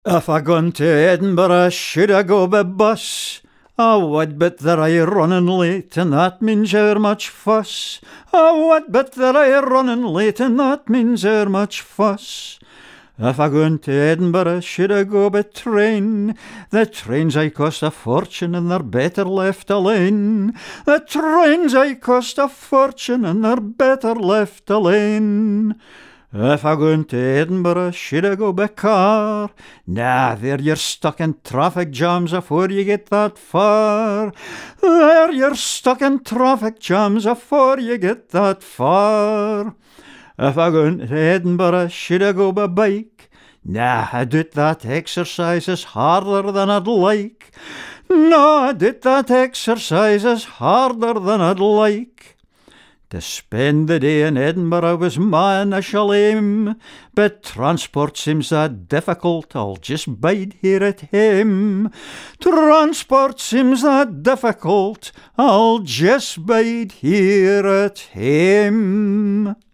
If I gone to Edinburgh, should I go by bus? Oh, what but that I running late, and that means there much fuss. Oh, what but that I running late, and that means there much fuss. If I gone to Edinburgh, should I go by train? The trains I cost a fortune, and they're better left alone. The trains I cost a fortune, and they're better left alone. If I go to Edinburgh, should I go by car? Nah, there you're stuck in traffic jams afore you get that far. There you're stuck in traffic jams afore you get that far. If I go to Edinburgh, should I go by bike? Nah, I did that exercise is harder than I'd like. No, I did that exercise is harder than I'd like. To spend the day in Edinburgh was my initial aim, but transport seems that difficult, I'll just bide here at home. Transport seems that difficult, I'll just bide here at home.